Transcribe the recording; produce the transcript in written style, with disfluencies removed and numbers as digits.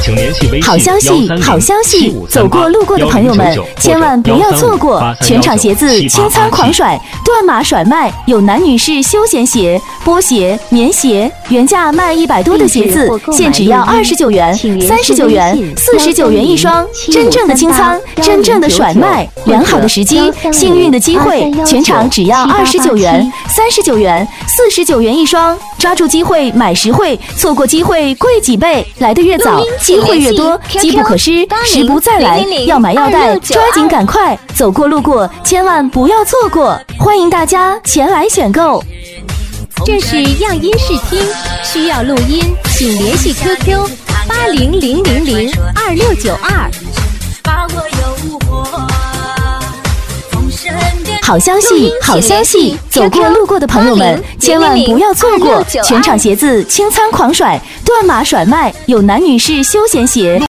请联系微信。 好消息，好消息！走过路过的朋友们，千万不要错过！全场鞋子清仓狂甩，断码甩卖，有男女士休闲鞋、波鞋、棉鞋，原价卖100多的鞋子，现只要29元、39元、49元一双，真正的清仓，真正的甩卖，良好的时机，幸运的机会，全场只要29元、39元、49元一双，抓住机会买实惠，错过机会贵几倍，来得越早，机会越多，机不可失，时不再来，要买要带，抓紧赶快，走过路过，千万不要错过，欢迎大家前来选购。 这是样音试听，需要录音，请联系 QQ800002692。 好消息，好消息！走过路过的朋友们，千万不要错过！全场鞋子清仓狂甩，断码甩卖，有男女士休闲鞋。